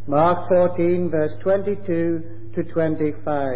Mark 14, verse 22 to 25.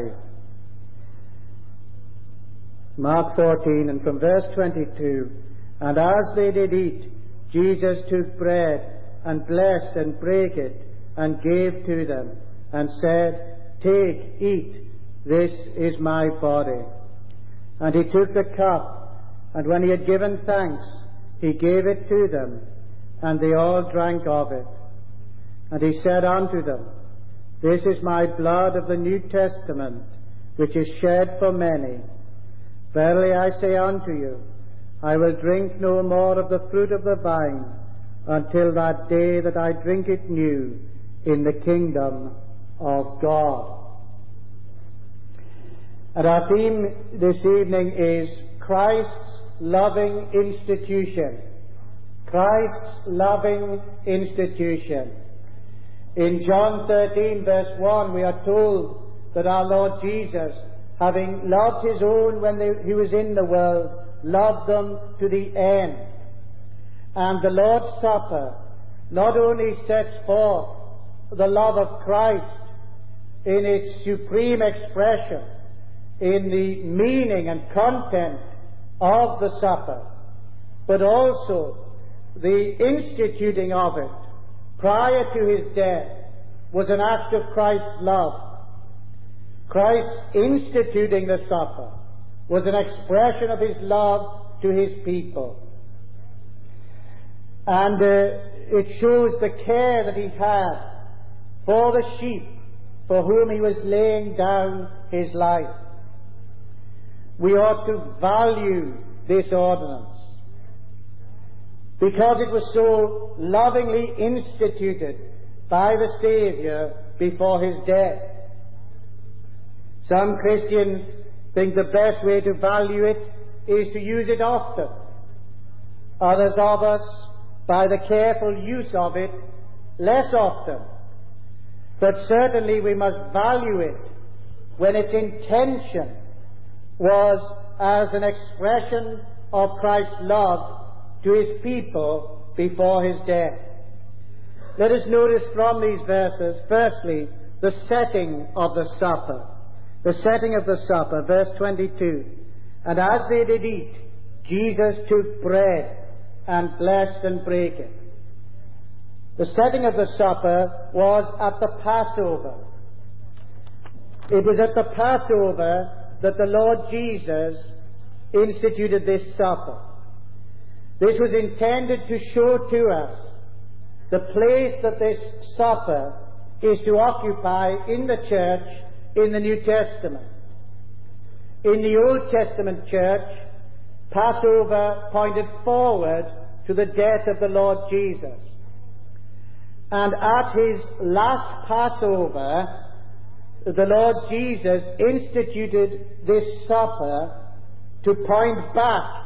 Mark 14, and from verse 22. And as they did eat, Jesus took bread, and blessed and brake it, and gave to them, and said, Take, eat, this is my body. And he took the cup, and when he had given thanks, he gave it to them, and they all drank of it. And he said unto them, This is my blood of the New Testament, which is shed for many. Verily I say unto you, I will drink no more of the fruit of the vine, until that day that I drink it new in the kingdom of God. And our theme this evening is Christ's loving institution. Christ's loving institution. In John 13, verse 1, we are told that our Lord Jesus, having loved his own when he was in the world, loved them to the end. And the Lord's Supper not only sets forth the love of Christ in its supreme expression, in the meaning and content of the supper, but also the instituting of it prior to his death was an act of Christ's love. Christ instituting the supper was an expression of his love to his people. And it shows the care that he had for the sheep for whom he was laying down his life. We ought to value this ordinance because it was so lovingly instituted by the Saviour before his death. Some Christians think the best way to value it is to use it often. Others of us, by the careful use of it, less often. But certainly we must value it when its intention was as an expression of Christ's love to his people before his death. Let us notice from these verses, firstly, the setting of the supper. The setting of the supper, verse 22. And as they did eat, Jesus took bread and blessed and brake it. The setting of the supper was at the Passover. It was at the Passover that the Lord Jesus instituted this supper. This was intended to show to us the place that this supper is to occupy in the church in the New Testament. In the Old Testament church, Passover pointed forward to the death of the Lord Jesus. And at his last Passover, the Lord Jesus instituted this supper to point back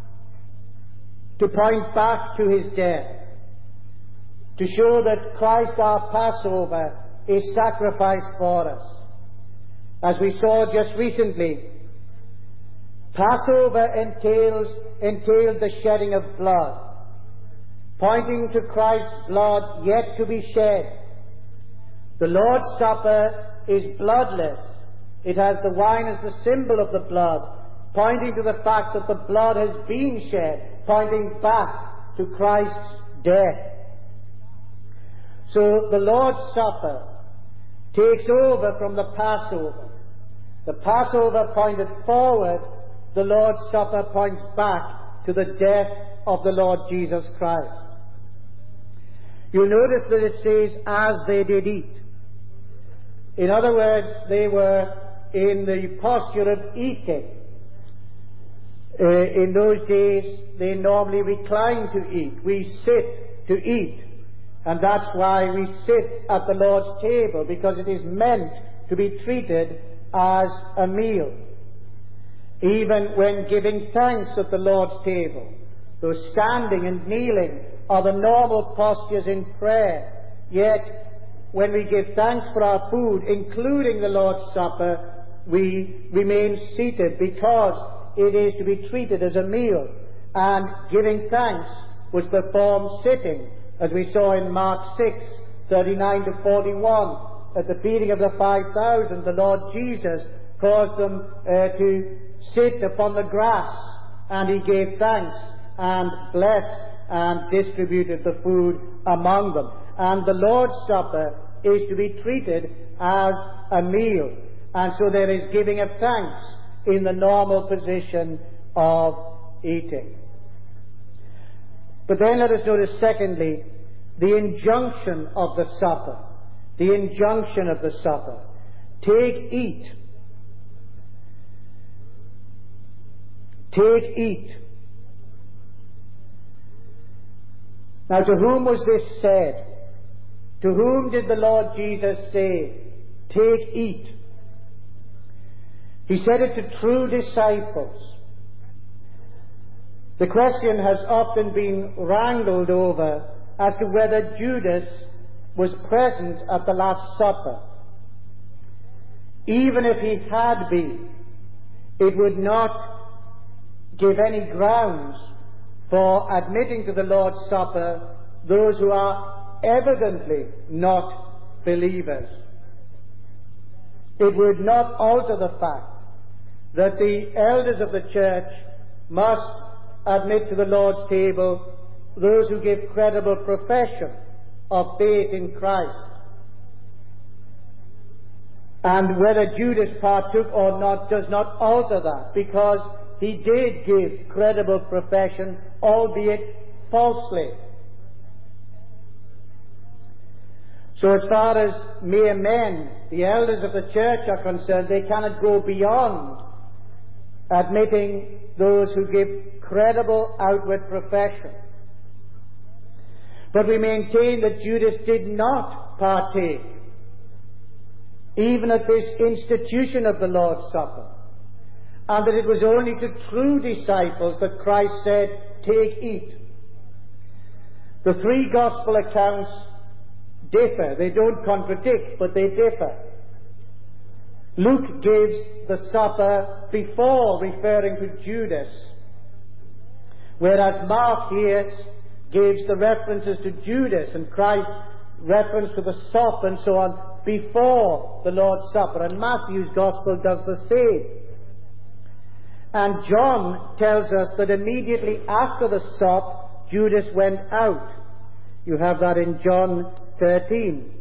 to his death, to show that Christ our Passover is sacrificed for us. As we saw just recently, Passover entailed the shedding of blood, pointing to Christ's blood yet to be shed. The Lord's Supper is bloodless. It has the wine as the symbol of the blood, pointing to the fact that the blood has been shed, pointing back to Christ's death. So the Lord's Supper takes over from the Passover. The Passover pointed forward, the Lord's Supper points back to the death of the Lord Jesus Christ. You'll notice that it says, as they did eat. In other words, they were in the posture of eating. In those days, they normally recline to eat. We sit to eat. And that's why we sit at the Lord's table, because it is meant to be treated as a meal. Even when giving thanks at the Lord's table, though standing and kneeling are the normal postures in prayer, yet when we give thanks for our food, including the Lord's Supper, we remain seated because it is to be treated as a meal. And giving thanks was performed sitting, as we saw in Mark 6, 39 to 41. At the feeding of the 5,000, the Lord Jesus caused them to sit upon the grass, and he gave thanks and blessed and distributed the food among them. And the Lord's Supper is to be treated as a meal, and so there is giving of thanks in the normal position of eating. But then let us notice, secondly, the injunction of the supper. The injunction of the supper. Take, eat. Take, eat. Now, to whom was this said? To whom did the Lord Jesus say, take, eat? He said it to true disciples. The question has often been wrangled over as to whether Judas was present at the Last Supper. Even if he had been, it would not give any grounds for admitting to the Lord's Supper those who are evidently not believers. It would not alter the fact that the elders of the church must admit to the Lord's table those who give credible profession of faith in Christ. And whether Judas partook or not does not alter that, because he did give credible profession, albeit falsely. So as far as mere men, the elders of the church are concerned, they cannot go beyond admitting those who give credible outward profession. But we maintain that Judas did not partake, even at this institution of the Lord's Supper, and that it was only to true disciples that Christ said, take, eat. The three gospel accounts differ. They don't contradict, but they differ. Luke gives the supper before referring to Judas, whereas Mark here gives the references to Judas and Christ's reference to the sop and so on before the Lord's Supper, and Matthew's Gospel does the same. And John tells us that immediately after the sop, Judas went out. You have that in John 13.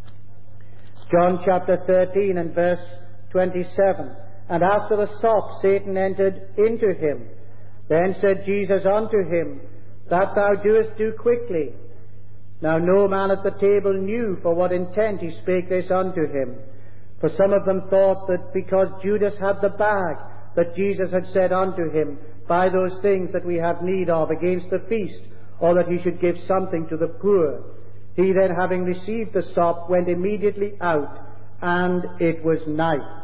John chapter 13 and verse 27. And after the sop, Satan entered into him. Then said Jesus unto him, that thou doest, do quickly. Now no man at the table knew for what intent he spake this unto him. For some of them thought that because Judas had the bag, that Jesus had said unto him, buy those things that we have need of against the feast, or that he should give something to the poor. He then, having received the sop, went immediately out, and it was night.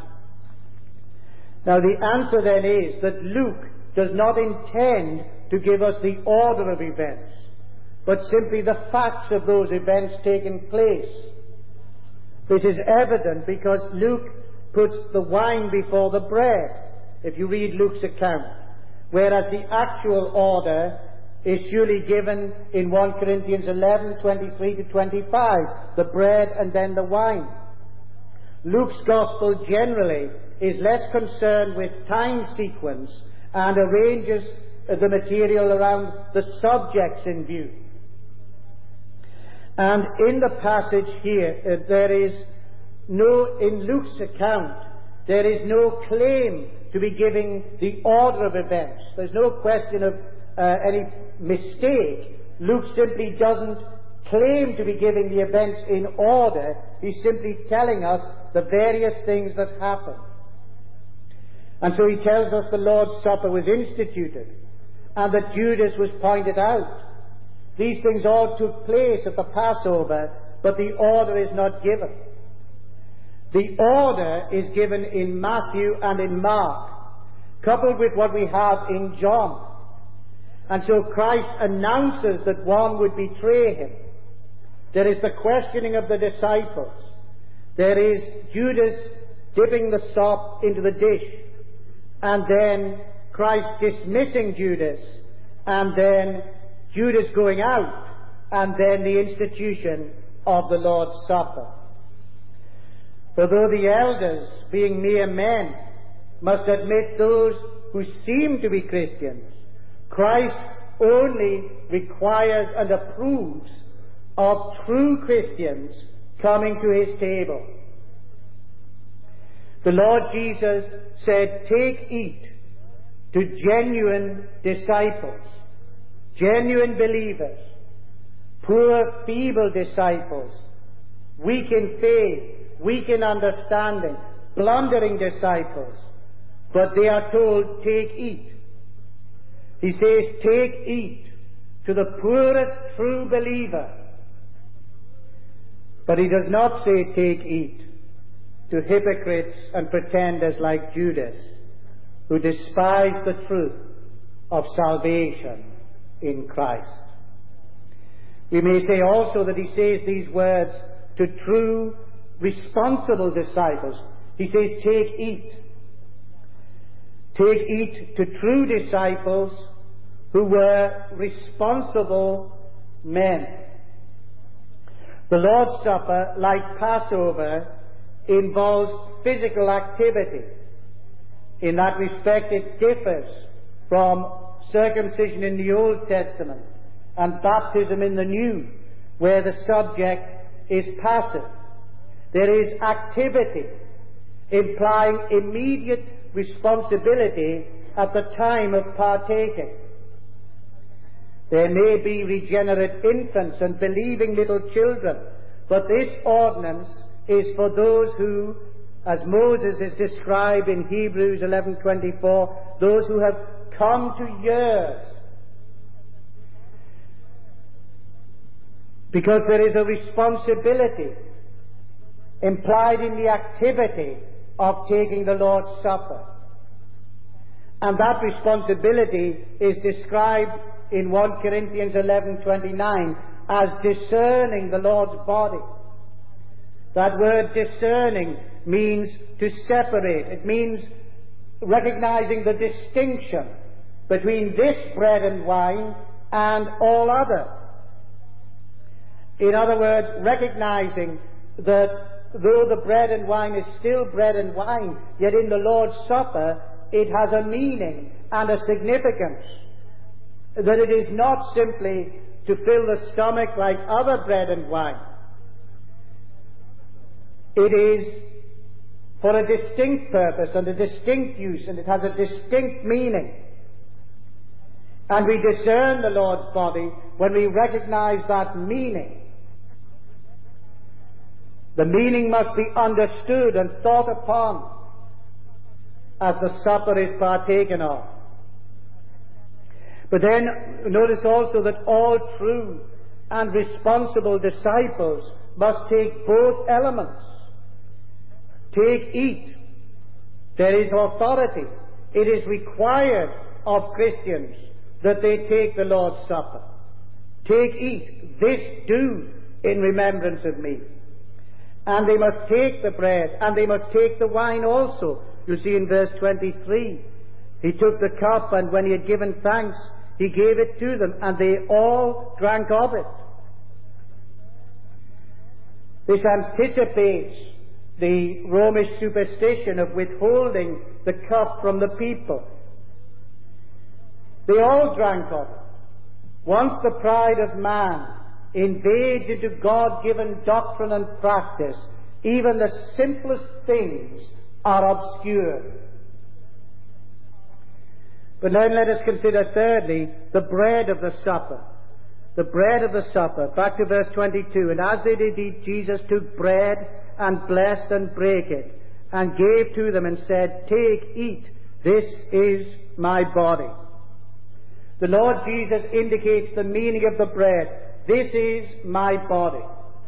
Now the answer then is that Luke does not intend to give us the order of events, but simply the facts of those events taking place. This is evident because Luke puts the wine before the bread, if you read Luke's account, whereas the actual order is surely given in 1 Corinthians 11, 23 to 25, the bread and then the wine. Luke's Gospel generally is less concerned with time sequence and arranges the material around the subjects in view. And in the passage here, in Luke's account, there is no claim to be giving the order of events. There's no question of any mistake. Luke simply doesn't claim to be giving the events in order. He's simply telling us the various things that happened. And so he tells us the Lord's Supper was instituted and that Judas was pointed out. These things all took place at the Passover, but the order is not given. The order is given in Matthew and in Mark, coupled with what we have in John. And so Christ announces that one would betray him. There is the questioning of the disciples. There is Judas dipping the sop into the dish, and then Christ dismissing Judas, and then Judas going out, and then the institution of the Lord's Supper. For though the elders, being mere men, must admit those who seem to be Christians, Christ only requires and approves of true Christians coming to his table. The Lord Jesus said, "Take, eat," to genuine disciples, genuine believers, poor, feeble disciples, weak in faith, weak in understanding, blundering disciples. But they are told, "Take, eat." He says, "Take, eat," to the poorest true believer. But he does not say, "Take, eat," to hypocrites and pretenders like Judas, who despise the truth of salvation in Christ. We may say also that he says these words to true, responsible disciples. He says, "Take, eat." Take, eat to true disciples who were responsible men. The Lord's Supper, like Passover, involves physical activity. In that respect, it differs from circumcision in the Old Testament and baptism in the New, where the subject is passive. There is activity, implying immediate responsibility at the time of partaking. There may be regenerate infants and believing little children, but this ordinance is for those who, as Moses is described in Hebrews 11:24, those who have come to years. Because there is a responsibility implied in the activity of taking the Lord's Supper. And that responsibility is described in 1 Corinthians 11:29 as discerning the Lord's body. That word discerning means to separate. It means recognizing the distinction between this bread and wine and all other. In other words, recognizing that though the bread and wine is still bread and wine, yet in the Lord's Supper it has a meaning and a significance. That it is not simply to fill the stomach like other bread and wine. It is for a distinct purpose and a distinct use, and it has a distinct meaning. And we discern the Lord's body when we recognize that meaning. The meaning must be understood and thought upon as the supper is partaken of. But then notice also that all true and responsible disciples must take both elements. Take, eat. There is authority. It is required of Christians that they take the Lord's Supper. Take, eat. This do in remembrance of me. And they must take the bread, and they must take the wine also. You see in verse 23, he took the cup, and when he had given thanks, he gave it to them, and they all drank of it. This anticipates the Romish superstition of withholding the cup from the people. They all drank of it. Once the pride of man invades into God-given doctrine and practice, even the simplest things are obscured. But then let us consider thirdly the bread of the supper. The bread of the supper. Back to verse 22. And as they did eat, Jesus took bread and blessed and brake it, and gave to them and said, "Take, eat, this is my body." The Lord Jesus indicates the meaning of the bread. This is my body.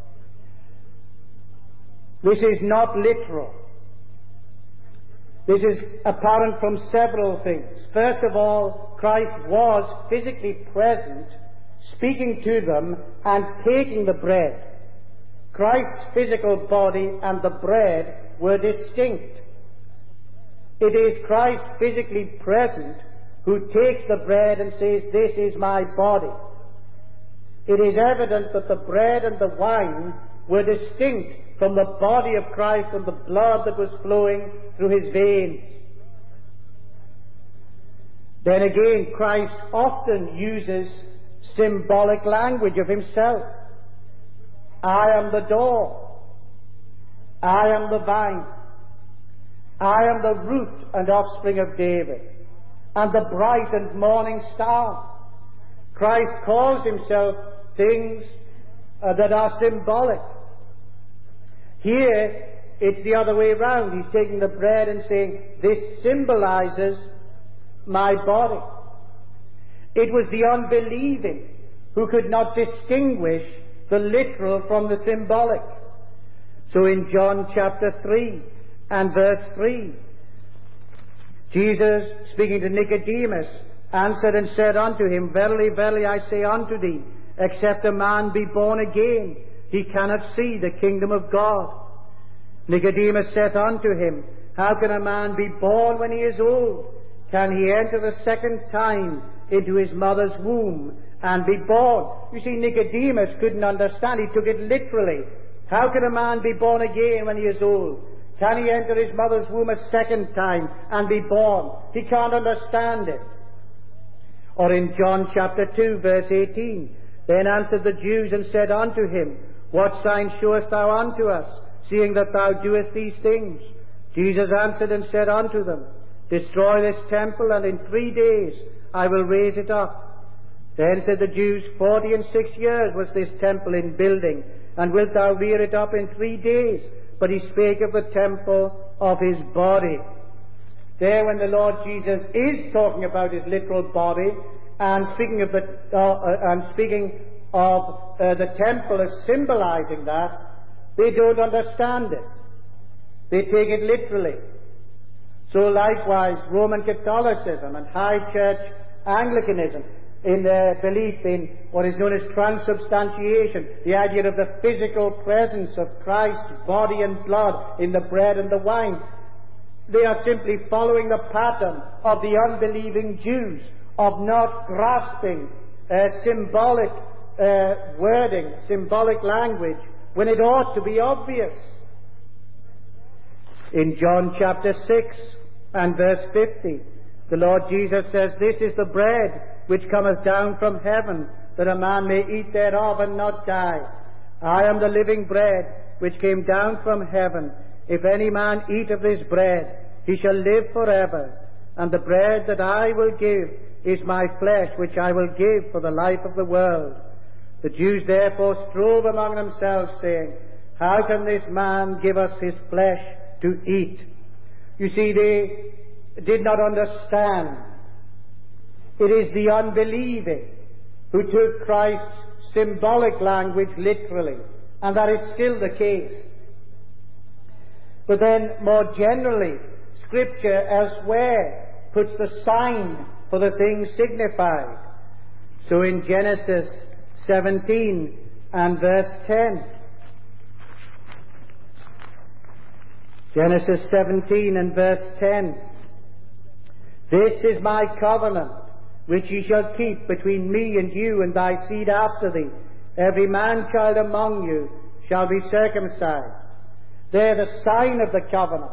This is not literal. This is apparent from several things. First of all, Christ was physically present, speaking to them and taking the bread. Christ's physical body and the bread were distinct. It is Christ physically present who takes the bread and says, "This is my body." It is evident that the bread and the wine were distinct from the body of Christ and the blood that was flowing through his veins. Then again, Christ often uses symbolic language of himself. I am the door. I am the vine. I am the root and offspring of David, and the bright and morning star. Christ calls himself things that are symbolic. Here, it's the other way round. He's taking the bread and saying, this symbolizes my body. It was the unbelieving who could not distinguish the literal from the symbolic. So in John chapter 3 and verse 3, Jesus, speaking to Nicodemus, answered and said unto him, Verily, verily, I say unto thee, except a man be born again, he cannot see the kingdom of God. Nicodemus saith unto him, How can a man be born when he is old? Can he enter the second time into his mother's womb and be born? You see, Nicodemus couldn't understand. He took it literally. How can a man be born again when he is old? Can he enter his mother's womb a second time and be born? He can't understand it. Or in John chapter 2, verse 18, Then answered the Jews and said unto him, What sign showest thou unto us, seeing that thou doest these things? Jesus answered and said unto them, Destroy this temple, and in 3 days I will raise it up. Then said the Jews, 46 years was this temple in building, and wilt thou rear it up in 3 days? But he spake of the temple of his body. There, when the Lord Jesus is talking about his literal body, and speaking of the temple as symbolizing that, they don't understand it. They take it literally. So likewise, Roman Catholicism and High Church Anglicanism, in their belief in what is known as transubstantiation, the idea of the physical presence of Christ's body and blood in the bread and the wine, they are simply following the pattern of the unbelieving Jews, of not grasping symbolic wording, symbolic language, when it ought to be obvious. In John chapter 6 and verse 50, the Lord Jesus says, This is the bread which cometh down from heaven, that a man may eat thereof and not die. I am the living bread which came down from heaven. If any man eat of this bread, he shall live forever. And the bread that I will give is my flesh, which I will give for the life of the world. The Jews therefore strove among themselves, saying, How can this man give us his flesh to eat? You see, they did not understand. It is the unbelieving who took Christ's symbolic language literally, and that is still the case. But then, more generally, Scripture elsewhere puts the sign for the things signified. So in Genesis 17 and verse 10, Genesis 17 and verse 10, This is my covenant, which ye shall keep between me and you and thy seed after thee. Every man-child among you shall be circumcised. There the sign of the covenant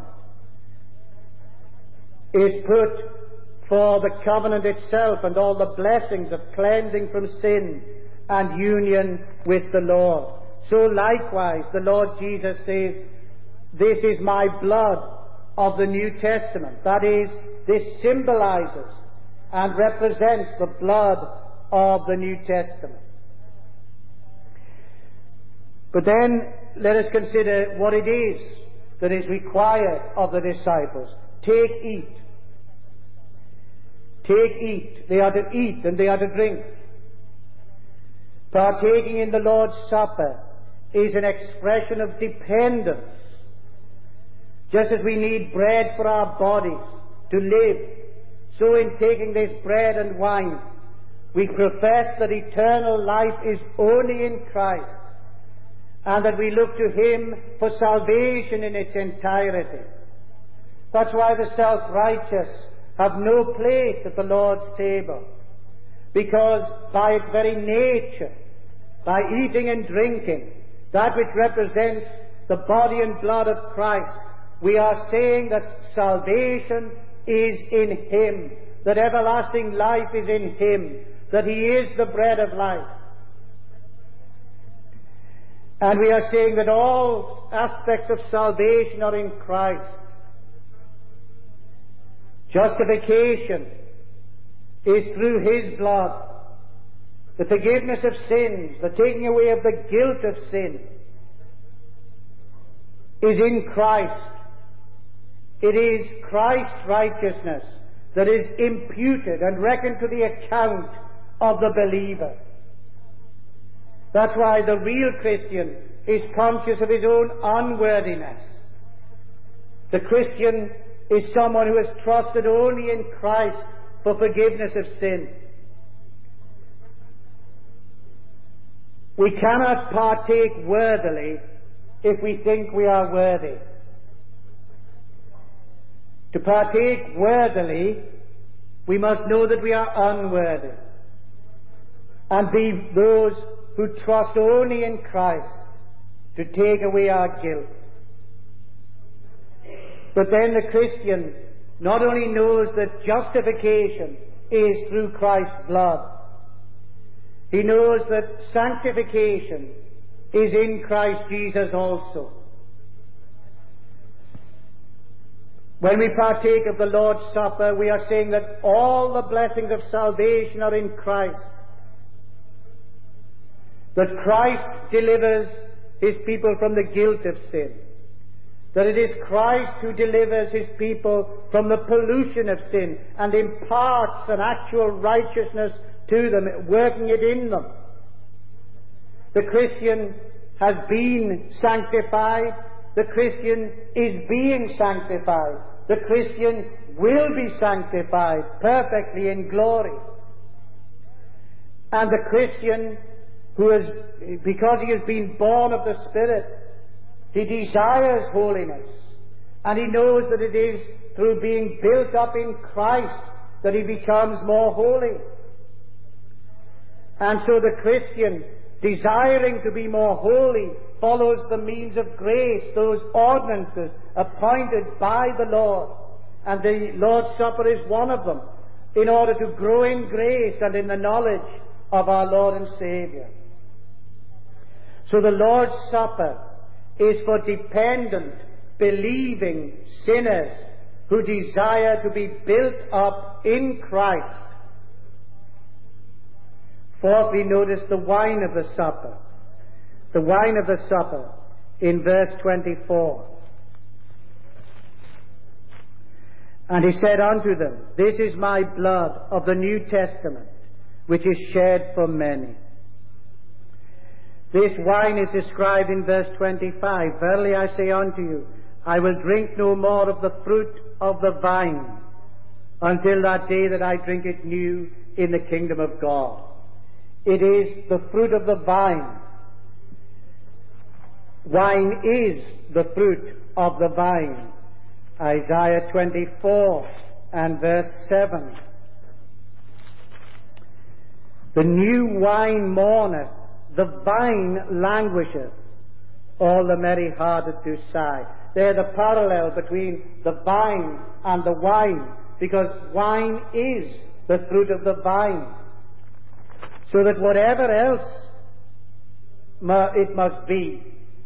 is put for the covenant itself and all the blessings of cleansing from sin and union with the Lord. So likewise the Lord Jesus says, This is my blood of the New Testament. That is, this symbolizes and represents the blood of the New Testament. But then let us consider what it is that is required of the disciples. Take, eat. Take, eat. They are to eat and they are to drink. Partaking in the Lord's Supper is an expression of dependence. Just as we need bread for our bodies to live, so in taking this bread and wine, we profess that eternal life is only in Christ, and that we look to Him for salvation in its entirety. That's why the self-righteous have no place at the Lord's table, because by its very nature, by eating and drinking, that which represents the body and blood of Christ, we are saying that salvation is in Him, that everlasting life is in Him, that He is the bread of life. And we are saying that all aspects of salvation are in Christ. Justification is through His blood. The forgiveness of sins, the taking away of the guilt of sin, is in Christ. It is Christ's righteousness that is imputed and reckoned to the account of the believer. That's why the real Christian is conscious of his own unworthiness. The Christian is someone who has trusted only in Christ for forgiveness of sin. We cannot partake worthily if we think we are worthy. To partake worthily, we must know that we are unworthy, and be those who trust only in Christ to take away our guilt. But then the Christian not only knows that justification is through Christ's blood, he knows that sanctification is in Christ Jesus also. When we partake of the Lord's Supper, we are saying that all the blessings of salvation are in Christ. That Christ delivers His people from the guilt of sin. That it is Christ who delivers His people from the pollution of sin and imparts an actual righteousness to them, working it in them. The Christian has been sanctified. The Christian is being sanctified. The Christian will be sanctified perfectly in glory. And the Christian who has, because he has been born of the Spirit, he desires holiness. And he knows that it is through being built up in Christ that he becomes more holy. And so the Christian, desiring to be more holy, follows the means of grace, those ordinances appointed by the Lord. And the Lord's Supper is one of them, in order to grow in grace and in the knowledge of our Lord and Saviour. So the Lord's Supper is for dependent, believing sinners who desire to be built up in Christ. Fourthly, notice the wine of the supper. The wine of the supper in verse 24. And he said unto them, This is my blood of the New Testament, which is shed for many. This wine is described in verse 25. Verily I say unto you, I will drink no more of the fruit of the vine until that day that I drink it new in the kingdom of God. It is the fruit of the vine. Wine is the fruit of the vine. Isaiah 24 and verse 7. The new wine mourneth, the vine languisheth, all the merry-hearted do sigh. There's the parallel between the vine and the wine, because wine is the fruit of the vine. So that whatever else it must be,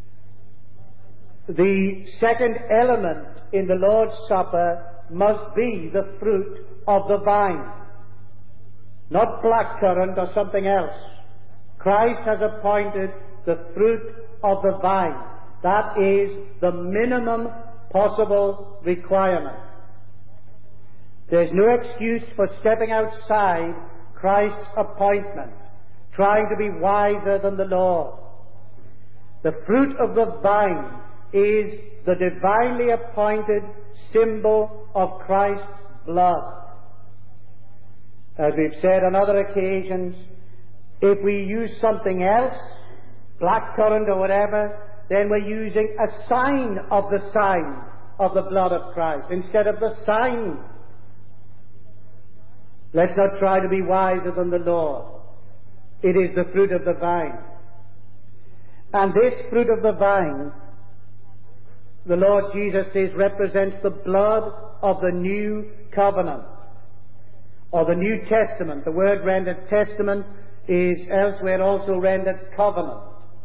the second element in the Lord's Supper must be the fruit of the vine, not blackcurrant or something else. Christ has appointed the fruit of the vine. That is the minimum possible requirement. There's no excuse for stepping outside Christ's appointment, trying to be wiser than the Lord. The fruit of the vine is the divinely appointed symbol of Christ's blood. As we've said on other occasions, if we use something else, blackcurrant or whatever, then we're using a sign of the blood of Christ instead of the sign. Let's not try to be wiser than the Lord. It is the fruit of the vine. And this fruit of the vine, the Lord Jesus says, represents the blood of the new covenant, or the New Testament. The word rendered testament is elsewhere also rendered covenant.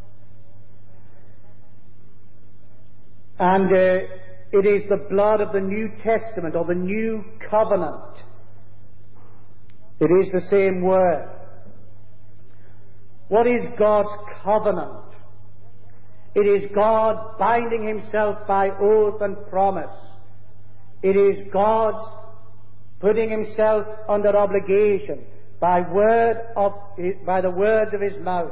And it is the blood of the New Testament, or the new covenant. It is the same word. What is God's covenant? It is God binding himself by oath and promise. It is God putting himself under obligation by the words of his mouth.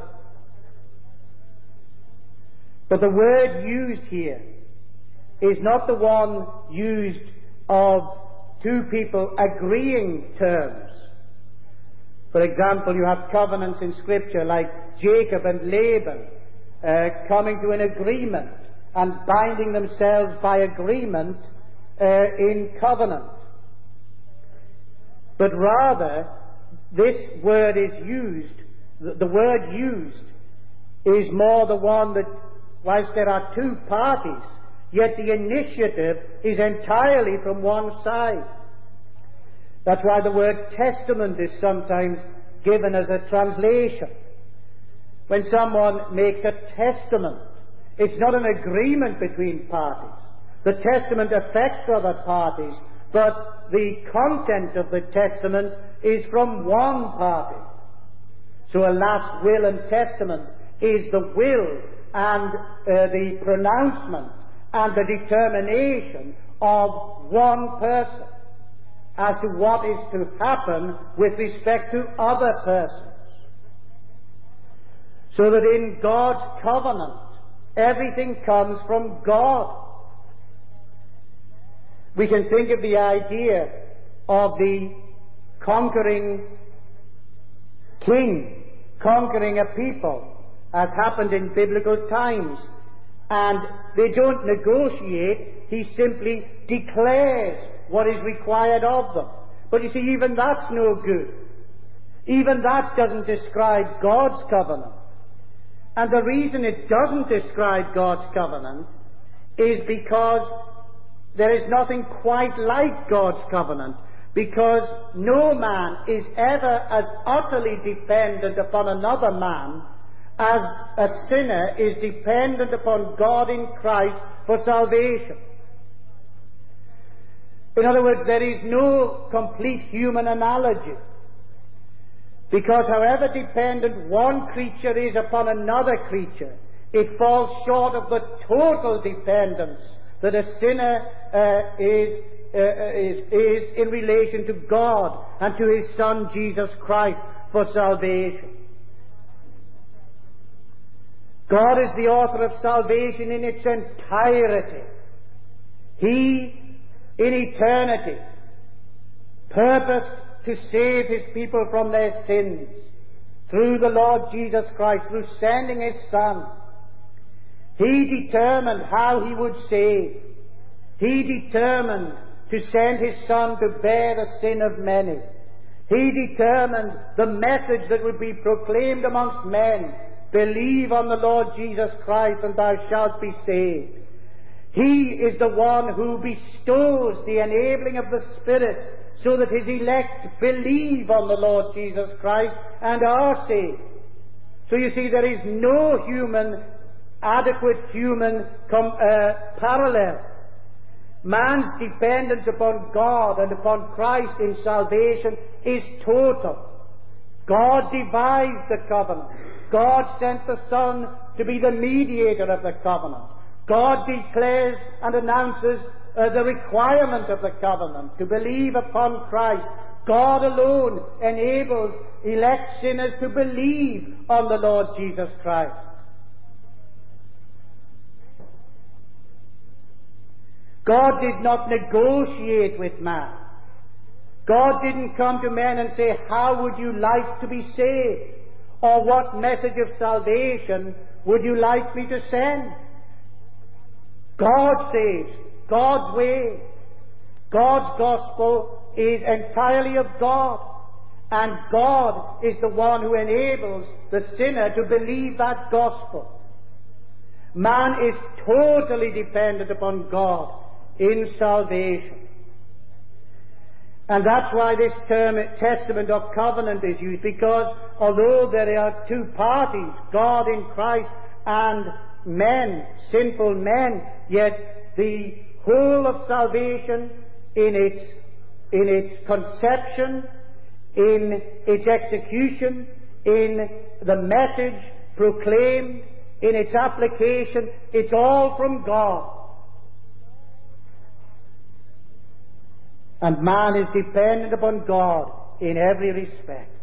But the word used here is not the one used of two people agreeing terms. For example, you have covenants in Scripture like Jacob and Laban coming to an agreement and binding themselves by agreement in covenant. But rather, this word is used, the word used is more the one that, whilst there are two parties, yet the initiative is entirely from one side. That's why the word testament is sometimes given as a translation. When someone makes a testament, it's not an agreement between parties. The testament affects other parties, but the content of the testament is from one party. So a last will and testament is the will and the pronouncement and the determination of one person as to what is to happen with respect to other persons. So that in God's covenant, everything comes from God. We can think of the idea of the conquering king conquering a people, as happened in biblical times. And they don't negotiate, he simply declares what is required of them. But you see, even that's no good. Even that doesn't describe God's covenant. And the reason it doesn't describe God's covenant is because there is nothing quite like God's covenant, because no man is ever as utterly dependent upon another man as a sinner is dependent upon God in Christ for salvation. In other words, there is no complete human analogy, because however dependent one creature is upon another creature, it falls short of the total dependence that a sinner is in relation to God and to His Son Jesus Christ for salvation. God is the author of salvation in its entirety. He, in eternity, purposed to save His people from their sins through the Lord Jesus Christ, through sending His Son. He determined how He would save. He determined to send His Son to bear the sin of many. He determined the message that would be proclaimed amongst men: believe on the Lord Jesus Christ and thou shalt be saved. He is the one who bestows the enabling of the Spirit so that His elect believe on the Lord Jesus Christ and are saved. So you see, there is no adequate human parallel. Man's dependence upon God and upon Christ in salvation is total. God devised the covenant. God sent the Son to be the mediator of the covenant. God declares and announces the requirement of the covenant, to believe upon Christ. God alone enables elect sinners to believe on the Lord Jesus Christ. God did not negotiate with man. God didn't come to men and say, how would you like to be saved? Or what message of salvation would you like me to send? God saves. God's way. God's gospel is entirely of God. And God is the one who enables the sinner to believe that gospel. Man is totally dependent upon God in salvation. And that's why this term testament or covenant is used, because although there are two parties, God in Christ and men, sinful men, yet the whole of salvation in its conception, in its execution, in the message proclaimed, in its application, it's all from God. And man is dependent upon God in every respect.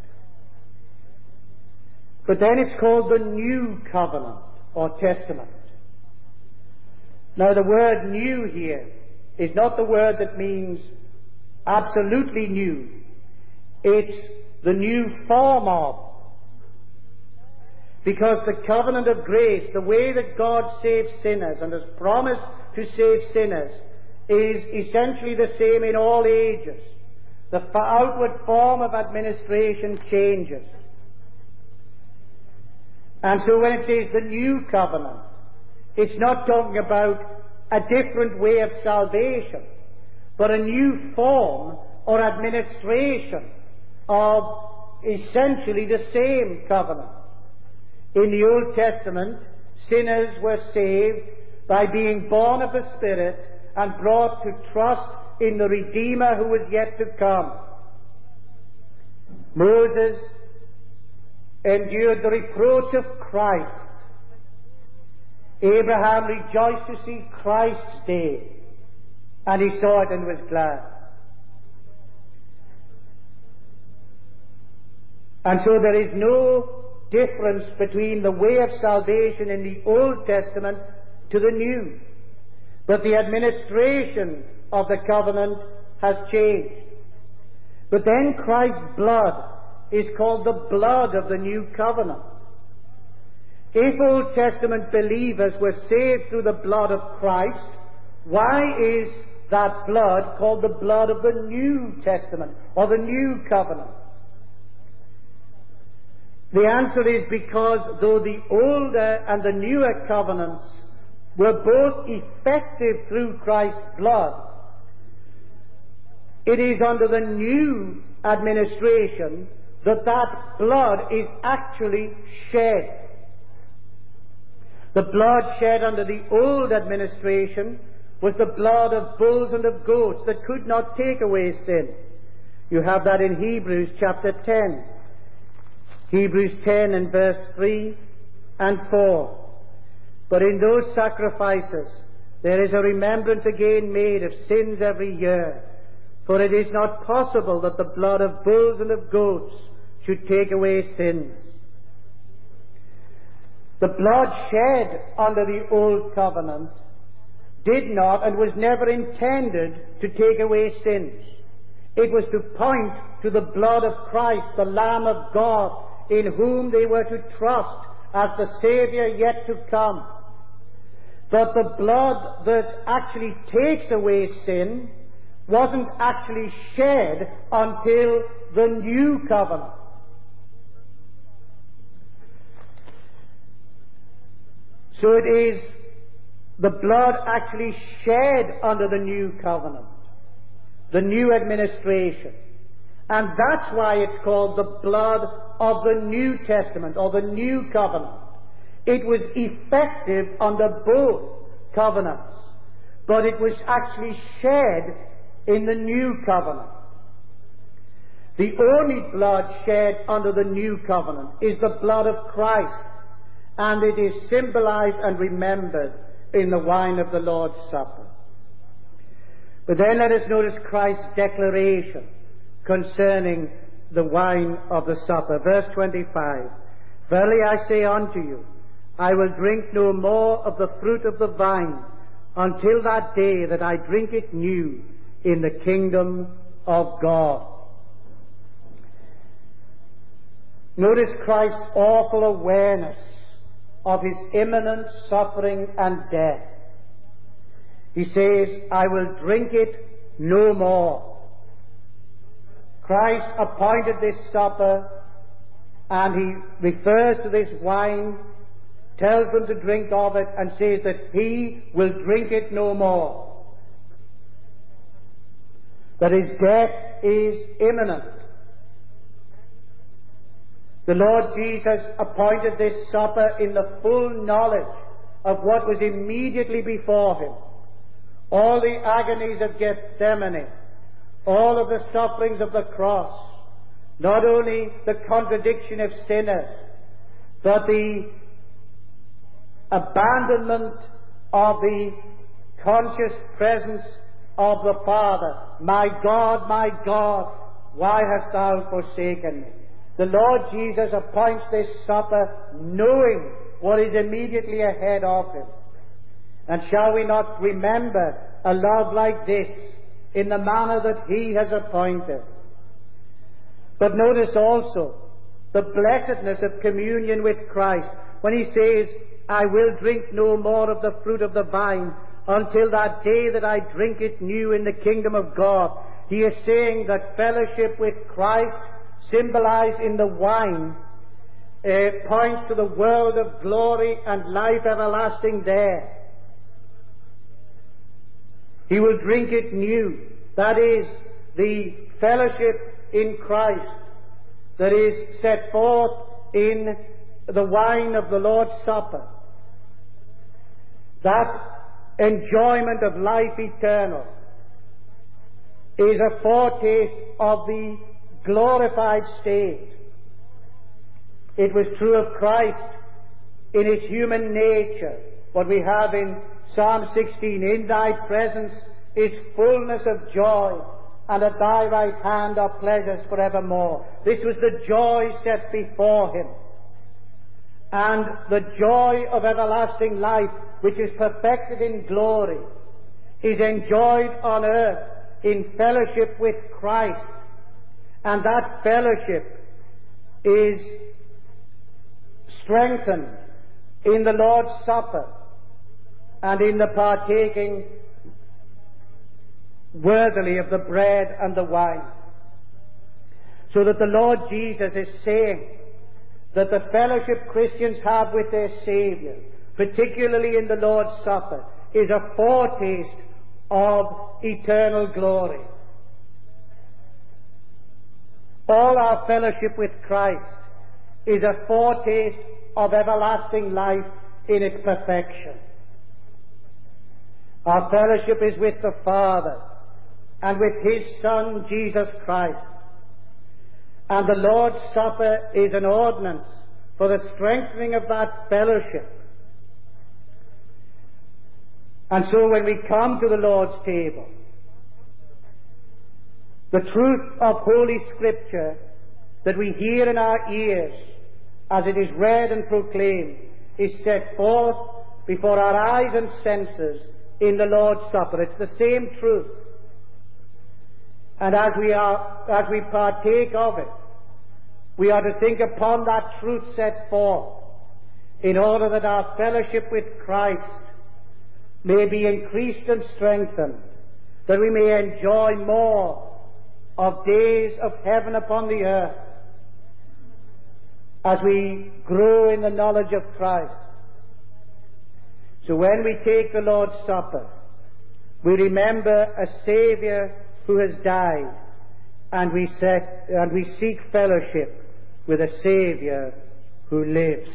But then it's called the New Covenant or Testament. Now the word new here is not the word that means absolutely new. It's the new form of. Because the covenant of grace, the way that God saves sinners and has promised to save sinners, is essentially the same in all ages. The outward form of administration changes. And so when it says the new covenant, it's not talking about a different way of salvation, but a new form or administration of essentially the same covenant. In the Old Testament, sinners were saved by being born of the Spirit and brought to trust in the Redeemer who was yet to come. Moses endured the reproach of Christ. Abraham rejoiced to see Christ's day, and he saw it and was glad. And so there is no difference between the way of salvation in the Old Testament to the New. But the administration of the covenant has changed. But then Christ's blood is called the blood of the new covenant. If Old Testament believers were saved through the blood of Christ, why is that blood called the blood of the New Testament or the new covenant? The answer is because though the older and the newer covenants were both effective through Christ's blood, it is under the new administration that blood is actually shed. The blood shed under the old administration was the blood of bulls and of goats that could not take away sin. You have that in Hebrews chapter 10. Hebrews 10 and verse 3 and 4. But in those sacrifices there is a remembrance again made of sins every year. For it is not possible that the blood of bulls and of goats should take away sins. The blood shed under the old covenant did not and was never intended to take away sins. It was to point to the blood of Christ, the Lamb of God, in whom they were to trust as the Savior yet to come. But the blood that actually takes away sin wasn't actually shed until the new covenant. So it is the blood actually shed under the new covenant, the new administration. And that's why it's called the blood of the New Testament or the new covenant. It was effective under both covenants, but it was actually shed in the new covenant. The only blood shed under the new covenant is the blood of Christ, and it is symbolized and remembered in the wine of the Lord's Supper. But then let us notice Christ's declaration concerning the wine of the supper. Verse 25, Verily I say unto you, I will drink no more of the fruit of the vine until that day that I drink it new in the kingdom of God. Notice Christ's awful awareness of his imminent suffering and death. He says, I will drink it no more. Christ appointed this supper, and he refers to this wine tells them to drink of it and says that he will drink it no more. That his death is imminent. The Lord Jesus appointed this supper in the full knowledge of what was immediately before him. All the agonies of Gethsemane, all of the sufferings of the cross, not only the contradiction of sinners, but the abandonment of the conscious presence of the Father. My God, why hast thou forsaken me? The Lord Jesus appoints this supper knowing what is immediately ahead of him. And shall we not remember a love like this in the manner that he has appointed? But notice also the blessedness of communion with Christ when he says, I will drink no more of the fruit of the vine until that day that I drink it new in the kingdom of God. He is saying that fellowship with Christ, symbolized in the wine, points to the world of glory and life everlasting there. He will drink it new. That is the fellowship in Christ that is set forth in the wine of the Lord's Supper. That enjoyment of life eternal is a foretaste of the glorified state. It was true of Christ in his human nature, what we have in Psalm 16, in thy presence is fullness of joy, and at thy right hand are pleasures forevermore. This was the joy set before him. And the joy of everlasting life, which is perfected in glory, is enjoyed on earth in fellowship with Christ. And that fellowship is strengthened in the Lord's Supper and in the partaking worthily of the bread and the wine. So that the Lord Jesus is saying that the fellowship Christians have with their Savior, particularly in the Lord's Supper, is a foretaste of eternal glory. All our fellowship with Christ is a foretaste of everlasting life in its perfection. Our fellowship is with the Father and with his Son, Jesus Christ. And the Lord's Supper is an ordinance for the strengthening of that fellowship. And so when we come to the Lord's table, the truth of Holy Scripture that we hear in our ears as it is read and proclaimed is set forth before our eyes and senses in the Lord's Supper. It's the same truth. And as we partake of it, we are to think upon that truth set forth in order that our fellowship with Christ may be increased and strengthened, that we may enjoy more of days of heaven upon the earth as we grow in the knowledge of Christ. So when we take the Lord's Supper, we remember a Savior who has died, and we seek fellowship with a Savior who lives.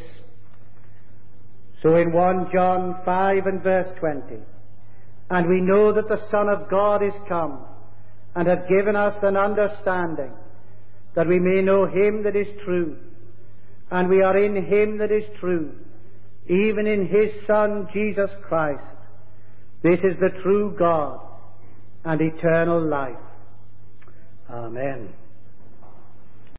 So in 1 John 5 and verse 20, and we know that the Son of God is come, and hath given us an understanding, that we may know him that is true, and we are in him that is true, even in his Son Jesus Christ. This is the true God and eternal life. Amen.